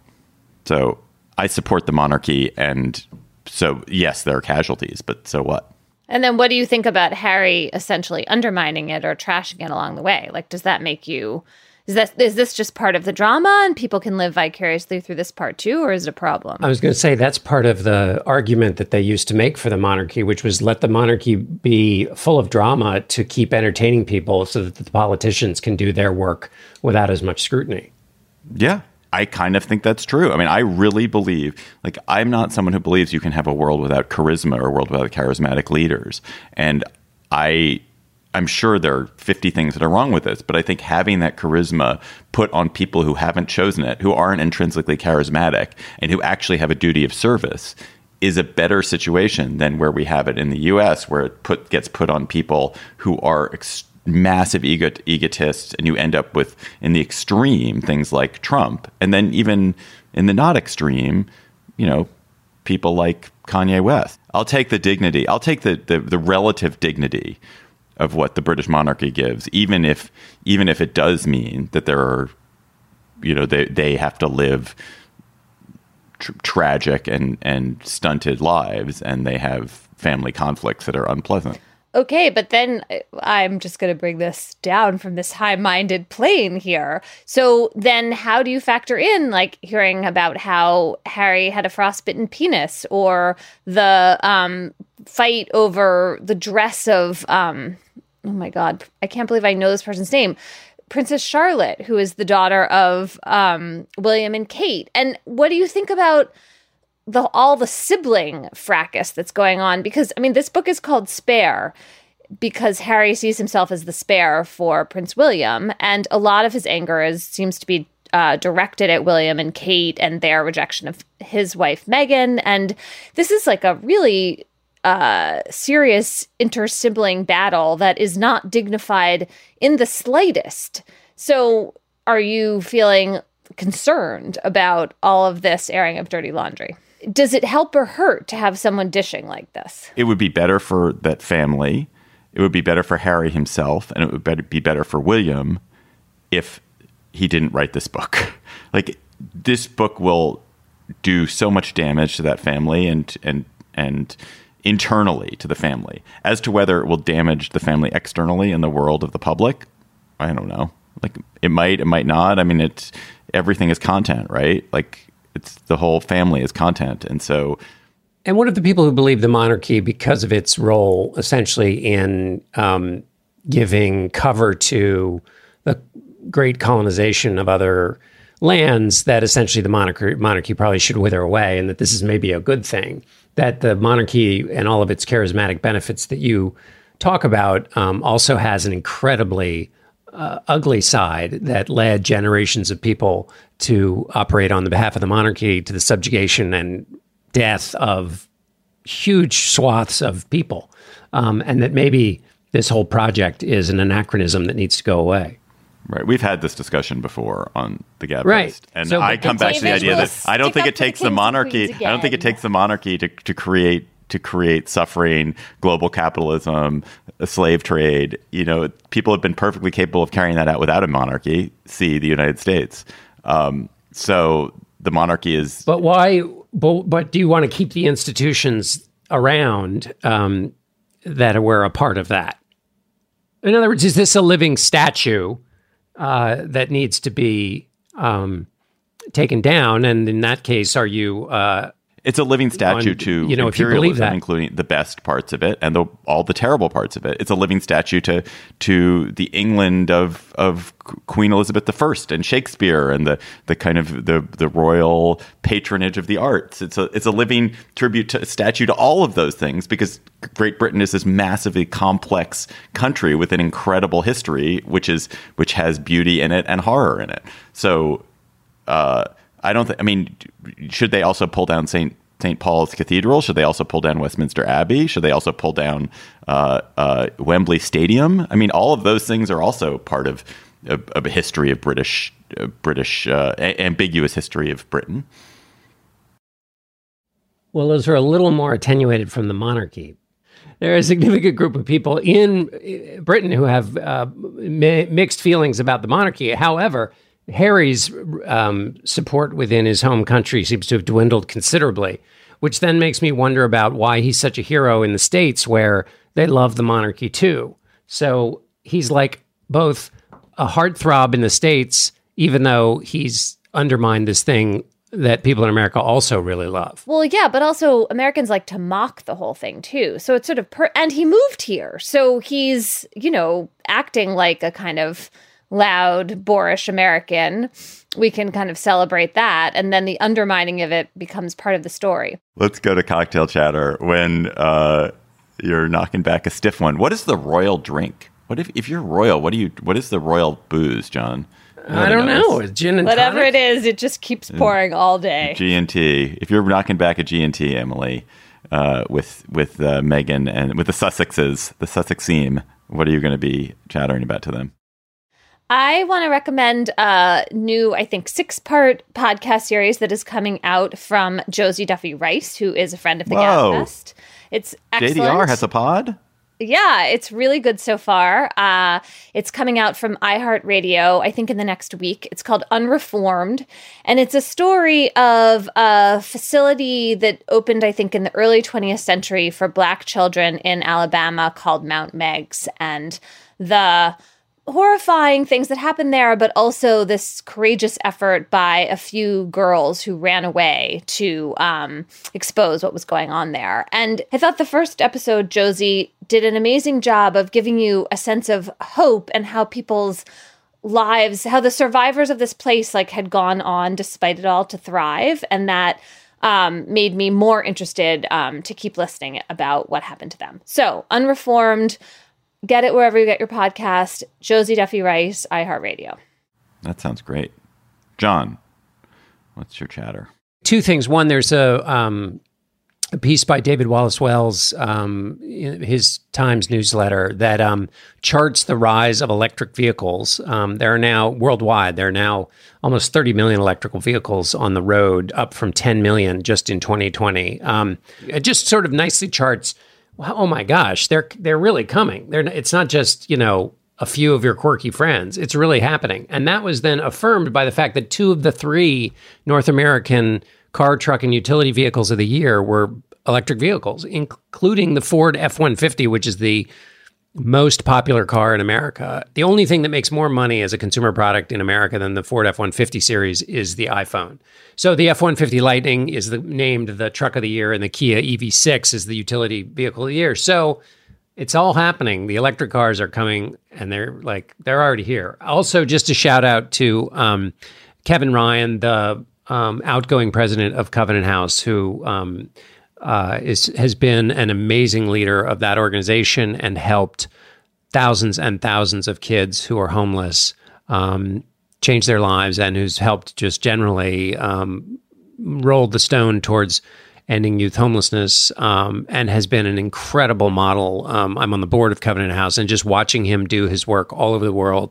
So I support the monarchy, and so, yes, there are casualties, but so what? And then what do you think about Harry essentially undermining it or trashing it along the way? Like, does that make you, is that, is this just part of the drama and people can live vicariously through this part too, or is it a problem? I was going to say that's part of the argument that they used to make for the monarchy, which was let the monarchy be full of drama to keep entertaining people so that the politicians can do their work without as much scrutiny. Yeah. I kind of think that's true. I mean, I really believe, like, I'm not someone who believes you can have a world without charisma or a world without charismatic leaders. And I, I'm sure there are fifty things that are wrong with this, but I think having that charisma put on people who haven't chosen it, who aren't intrinsically charismatic, and who actually have a duty of service is a better situation than where we have it in the U S, where it put gets put on people who are ex- massive ego- egotists, and you end up with, in the extreme, things like Trump. And then even in the not extreme, you know, people like Kanye West. I'll take the dignity. I'll take the, the, the relative dignity of what the British monarchy gives, even if even if it does mean that there are, you know, they, they have to live tr- tragic and, and stunted lives, and they have family conflicts that are unpleasant. Okay, but then I'm just going to bring this down from this high-minded plane here. So then how do you factor in, like, hearing about how Harry had a frostbitten penis, or the um, fight over the dress of, um, oh my God, I can't believe I know this person's name, Princess Charlotte, who is the daughter of um, William and Kate. And what do you think about the all the sibling fracas that's going on. Because, I mean, this book is called Spare because Harry sees himself as the spare for Prince William. And a lot of his anger is seems to be uh, directed at William and Kate and their rejection of his wife, Meghan. And this is like a really uh, serious inter-sibling battle that is not dignified in the slightest. So are you feeling concerned about all of this airing of dirty laundry? Does it help or hurt to have someone dishing like this? It would be better for that family. It would be better for Harry himself, and it would better be better for William if he didn't write this book. Like, this book will do so much damage to that family and and and internally to the family. As to whether it will damage the family externally in the world of the public, I don't know. Like, it might, it might not. I mean, it's everything is content, right? Like, it's the whole family is content. And so. And what of the people who believe the monarchy, because of its role essentially in um, giving cover to the great colonization of other lands, that essentially the monarchy, monarchy probably should wither away, and that this is maybe a good thing, that the monarchy and all of its charismatic benefits that you talk about um, also has an incredibly Uh, ugly side that led generations of people to operate on the behalf of the monarchy, to the subjugation and death of huge swaths of people. Um, and that maybe this whole project is an anachronism that needs to go away. Right. We've had this discussion before on the Gabfest. Right. And so, I come back to the idea that I don't think it takes the monarchy. I don't think it takes the monarchy to, to create to create suffering, global capitalism, a slave trade. You know, people have been perfectly capable of carrying that out without a monarchy. See the United States. Um, so the monarchy is. But why? But, but do you want to keep the institutions around um, that were a part of that? In other words, is this a living statue uh, that needs to be um, taken down? And in that case, are you? Uh, It's a living statue on, to you know, if you believe that, including the best parts of it and the, all the terrible parts of it. It's a living statue to to the England of of Queen Elizabeth the First and Shakespeare and the the kind of the the royal patronage of the arts. It's a it's a living tribute to statue to all of those things, because Great Britain is this massively complex country with an incredible history, which is which has beauty in it and horror in it. So. Uh, I don't think, I mean, should they also pull down Saint Saint Paul's Cathedral? Should they also pull down Westminster Abbey? Should they also pull down uh, uh, Wembley Stadium? I mean, all of those things are also part of, of, of a history of British, uh, British uh, a- ambiguous history of Britain. Well, those are a little more attenuated from the monarchy. There are a significant group of people in Britain who have uh, mi- mixed feelings about the monarchy. However, Harry's um, support within his home country seems to have dwindled considerably, which then makes me wonder about why he's such a hero in the States, where they love the monarchy too. So he's like both a heartthrob in the States, even though he's undermined this thing that people in America also really love. Well, yeah, but also Americans like to mock the whole thing too. So it's sort of, per- and he moved here. So he's, you know, acting like a kind of loud, boorish American. We can kind of celebrate that. And then the undermining of it becomes part of the story. Let's go to cocktail chatter when uh, you're knocking back a stiff one. What is the royal drink? What if, if you're royal, what do you, what is the royal booze, John? I don't know. It's gin and Whatever tonic? it is, it just keeps pouring all day. G and T. If you're knocking back a G and T, Emily, uh, with, with uh, Meghan and with the Sussexes, the Sussexeme, what are you going to be chattering about to them? I want to recommend a new, I think, six-part podcast series that is coming out from Josie Duffy Rice, who is a friend of the Gabfest. It's excellent. J D R has a pod? Yeah, it's really good so far. Uh, it's coming out from iHeartRadio, I think, in the next week. It's called Unreformed, and it's a story of a facility that opened, I think, in the early twentieth century for Black children in Alabama called Mount Meigs, and the horrifying things that happened there, but also this courageous effort by a few girls who ran away to um, expose what was going on there. And I thought the first episode, Josie did an amazing job of giving you a sense of hope and how people's lives, how the survivors of this place like had gone on despite it all to thrive, and that um, made me more interested um, to keep listening about what happened to them. So Unreformed, get it wherever you get your podcast. Josie Duffy Rice, iHeartRadio. That sounds great. John, what's your chatter? Two things. One, there's a, um, a piece by David Wallace Wells, um, his Times newsletter, that um, charts the rise of electric vehicles. Um, there are now, worldwide, there are now almost thirty million electrical vehicles on the road, up from ten million just in twenty twenty. Um, it just sort of nicely charts, oh my gosh, they're they're really coming. They're, it's not just, you know, a few of your quirky friends. It's really happening. And that was then affirmed by the fact that two of the three North American car, truck, and utility vehicles of the year were electric vehicles, including the Ford F one fifty, which is the most popular car in America. The only thing that makes more money as a consumer product in America than the Ford F one fifty series is the iPhone. So the F one fifty Lightning is the, named the truck of the year, and the Kia E V six is the utility vehicle of the year. So it's all happening. The electric cars are coming, and they're like, they're already here. Also, just a shout out to um, Kevin Ryan, the um, outgoing president of Covenant House, who um, uh, is has been an amazing leader of that organization and helped thousands and thousands of kids who are homeless um, change their lives, and who's helped just generally um, roll the stone towards ending youth homelessness, um, and has been an incredible model. Um, I'm on the board of Covenant House, and just watching him do his work all over the world,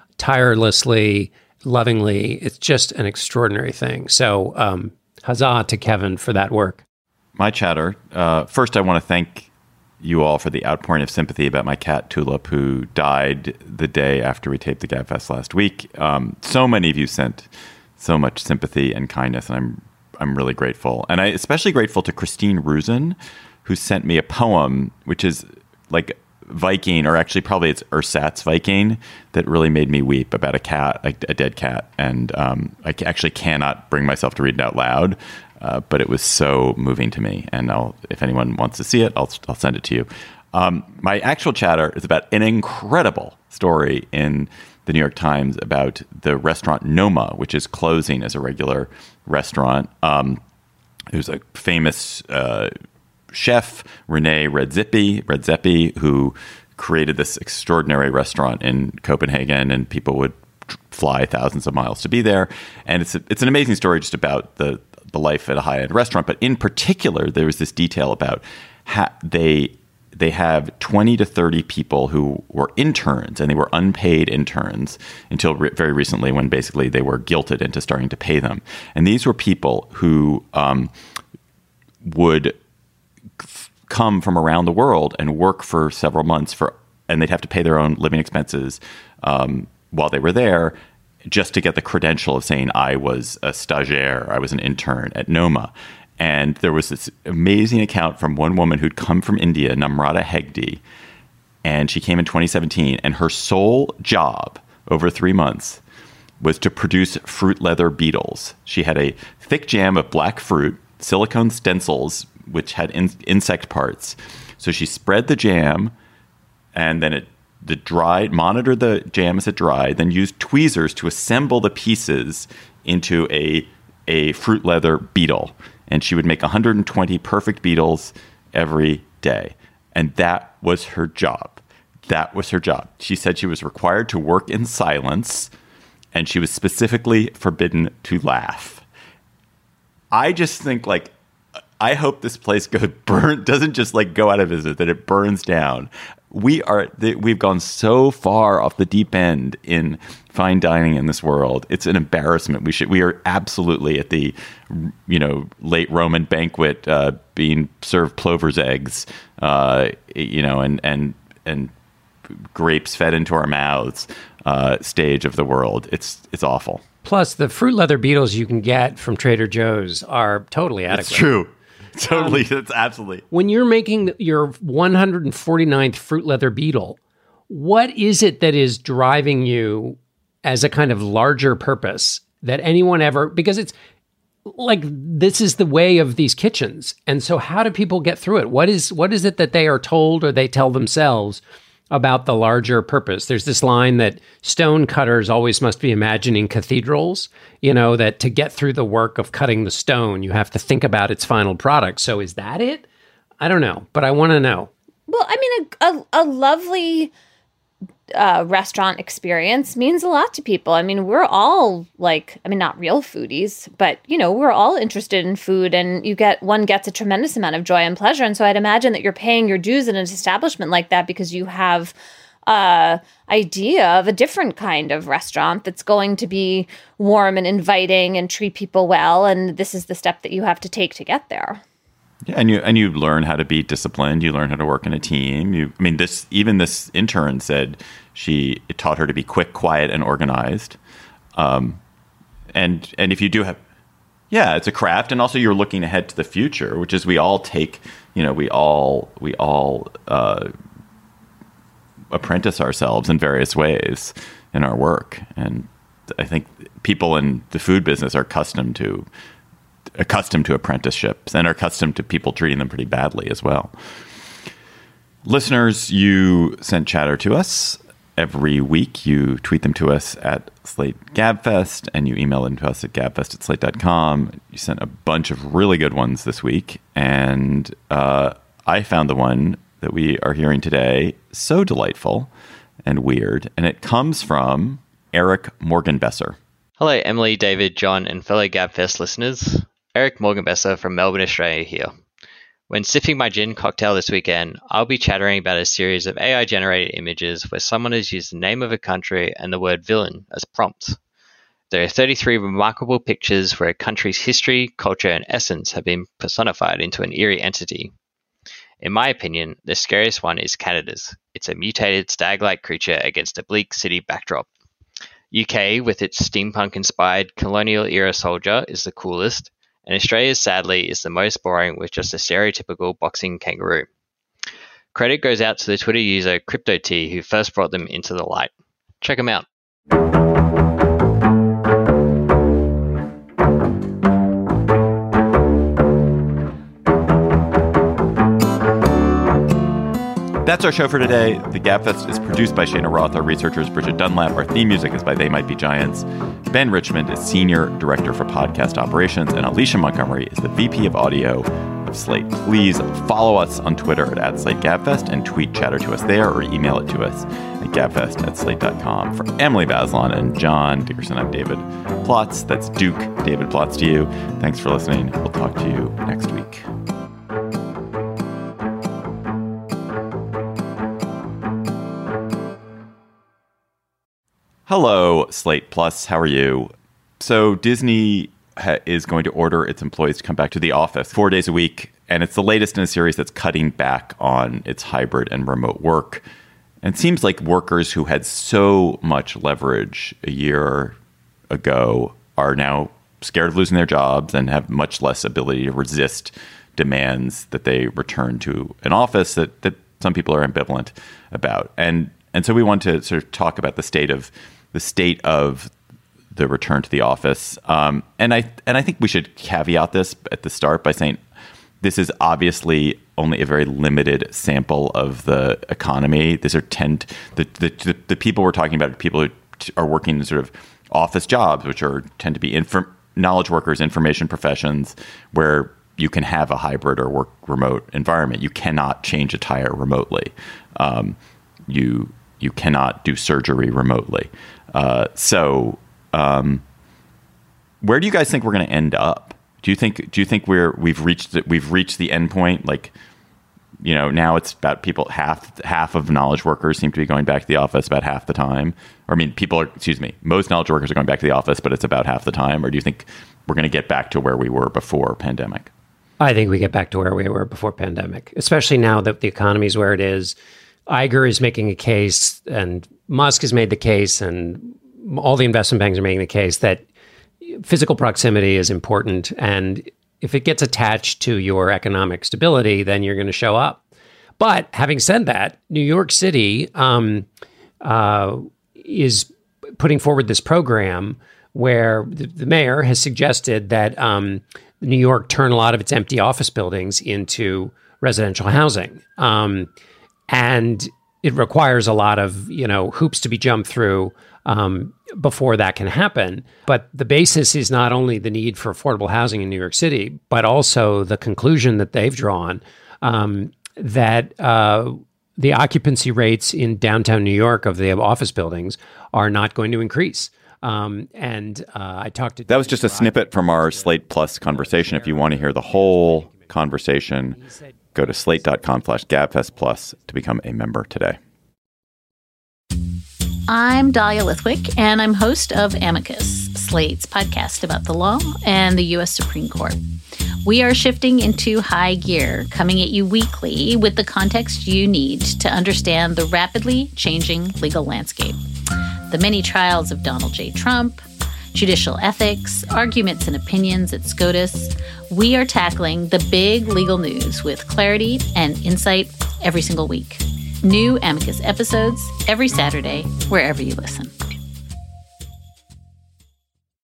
tirelessly, lovingly, it's just an extraordinary thing. So um, huzzah to Kevin for that work. My chatter. Uh, first, I want to thank you all for the outpouring of sympathy about my cat, Tulip, who died the day after we taped the GabFest last week. Um, so many of you sent so much sympathy and kindness, and I'm I'm really grateful. And I especially grateful to Christine Rusin, who sent me a poem, which is like Viking, or actually probably it's Ersatz Viking, that really made me weep, about a cat, a, a dead cat. And um, I actually cannot bring myself to read it out loud, uh, but it was so moving to me. And I'll, if anyone wants to see it, I'll, I'll send it to you. Um, my actual chatter is about an incredible story in the New York Times about the restaurant Noma, which is closing as a regular restaurant. Um, there's a famous uh, chef, Rene Redzepi, Redzepi, who created this extraordinary restaurant in Copenhagen, and people would fly thousands of miles to be there. And it's a, it's an amazing story just about the the life at a high-end restaurant. But in particular, there was this detail about how they they have twenty to thirty people who were interns, and they were unpaid interns until re- very recently, when basically they were guilted into starting to pay them. And these were people who um, would f- come from around the world and work for several months for, and they'd have to pay their own living expenses um, while they were there, just to get the credential of saying, I was a stagiaire, I was an intern at Noma. And there was this amazing account from one woman who'd come from India, Namrata Hegde, and she came in twenty seventeen, and her sole job over three months was to produce fruit leather beetles. She had a thick jam of black fruit, silicone stencils, which had in- insect parts. So she spread the jam, and then it the dried, monitored the jam as it dried, then used tweezers to assemble the pieces into a a fruit leather beetle. And she would make one hundred twenty perfect beetles every day. And that was her job. That was her job. She said she was required to work in silence, and she was specifically forbidden to laugh. I just think, like, I hope this place goes burn doesn't just like go out of business, that it burns down. We are we've gone so far off the deep end in fine dining in this world. It's an embarrassment. We should we are absolutely at the you know late Roman banquet, uh, being served plover's eggs, uh, you know, and and and grapes fed into our mouths uh, stage of the world. It's it's awful. Plus, the fruit leather beetles you can get from Trader Joe's are totally adequate. It's true. Totally. Um, That's absolutely. When you're making your one hundred forty-ninth fruit leather beetle, what is it that is driving you as a kind of larger purpose that anyone ever, because it's like, this is the way of these kitchens. And so how do people get through it? What is, what is it that they are told, or they tell themselves, about the larger purpose. There's this line that stone cutters always must be imagining cathedrals, you know, that to get through the work of cutting the stone, you have to think about its final product. So is that it? I don't know, but I want to know. Well, I mean, a, a, a lovely uh, restaurant experience means a lot to people. I mean, we're all like, I mean, not real foodies, but, you know, we're all interested in food, and you get, one gets a tremendous amount of joy and pleasure. And so I'd imagine that you're paying your dues in an establishment like that because you have uh idea of a different kind of restaurant that's going to be warm and inviting and treat people well. And this is the step that you have to take to get there. Yeah, and you and you learn how to be disciplined. You learn how to work in a team. You, I mean, this even this intern said she it taught her to be quick, quiet, and organized. Um, and and if you do have, yeah, it's a craft, and also you're looking ahead to the future, which is we all take, you know, we all we all uh, apprentice ourselves in various ways in our work, and I think people in the food business are accustomed to. accustomed to apprenticeships and are accustomed to people treating them pretty badly as well. Listeners, you send chatter to us every week. You tweet them to us at Slate Gabfest, and you email them to us at gabfest at slate dot com. You sent a bunch of really good ones this week, and uh, I found the one that we are hearing today so delightful and weird, and it comes from Eric Morgenbesser. Hello, Emily, David, John, and fellow Gabfest listeners. Eric Morgenbesser from Melbourne, Australia here. When sipping my gin cocktail this weekend, I'll be chattering about a series of A I-generated images where someone has used the name of a country and the word villain as prompts. There are thirty-three remarkable pictures where a country's history, culture, and essence have been personified into an eerie entity. In my opinion, the scariest one is Canada's. It's a mutated stag-like creature against a bleak city backdrop. U K, with its steampunk-inspired colonial-era soldier, is the coolest, and Australia, sadly, is the most boring with just a stereotypical boxing kangaroo. Credit goes out to the Twitter user CryptoT, who first brought them into the light. Check them out. That's our show for today. The Gabfest is produced by Shana Roth. Our researcher is Bridget Dunlap. Our theme music is by They Might Be Giants. Ben Richmond is Senior Director for Podcast Operations. And Alicia Montgomery is the V P of Audio of Slate. Please follow us on Twitter at, at Slate Gabfest and tweet chatter to us there or email it to us at gabfest at slate dot com. For Emily Bazelon and John Dickerson, I'm David Plotz. That's Duke David Plotz to you. Thanks for listening. We'll talk to you next week. Hello, Slate Plus. How are you? So Disney ha- is going to order its employees to come back to the office four days a week, and it's the latest in a series that's cutting back on its hybrid and remote work. And it seems like workers who had so much leverage a year ago are now scared of losing their jobs and have much less ability to resist demands that they return to an office that, that some people are ambivalent about. And and so we want to sort of talk about the state of the state of the return to the office. Um, and I and I think we should caveat this at the start by saying this is obviously only a very limited sample of the economy. These are ten the the, the, the people we're talking about are people who t- are working in sort of office jobs, which are tend to be inf- knowledge workers, information professions, where you can have a hybrid or work remote environment. You cannot change a tire remotely. Um, you you cannot do surgery remotely. Uh, so, um, where do you guys think we're going to end up? Do you think? Do you think we're we've reached the, we've reached the end point? Like, you know, now it's about people half half of knowledge workers seem to be going back to the office about half the time. Or I mean, people are excuse me, most knowledge workers are going back to the office, but it's about half the time. Or do you think we're going to get back to where we were before pandemic? I think we get back to where we were before pandemic, especially now that the economy is where it is. Iger is making a case, and Musk has made the case, and all the investment banks are making the case that physical proximity is important. And if it gets attached to your economic stability, then you're going to show up. But having said that, New York City um, uh, is putting forward this program where the, the mayor has suggested that um, New York turn a lot of its empty office buildings into residential housing. Um, and it requires a lot of, you know, hoops to be jumped through um, before that can happen. But the basis is not only the need for affordable housing in New York City, but also the conclusion that they've drawn um, that uh, the occupancy rates in downtown New York of the office buildings are not going to increase. Um, and uh, I talked to... That was just a snippet from our Slate Plus conversation. If you want to hear the whole conversation, go to slate.com slash gabfest plus to become a member today. I'm Dahlia Lithwick, and I'm host of Amicus, Slate's podcast about the law and the U S Supreme Court. We are shifting into high gear, coming at you weekly with the context you need to understand the rapidly changing legal landscape. The many trials of Donald J. Trump, judicial ethics, arguments and opinions at SCOTUS. We are tackling the big legal news with clarity and insight every single week. New Amicus episodes every Saturday, wherever you listen.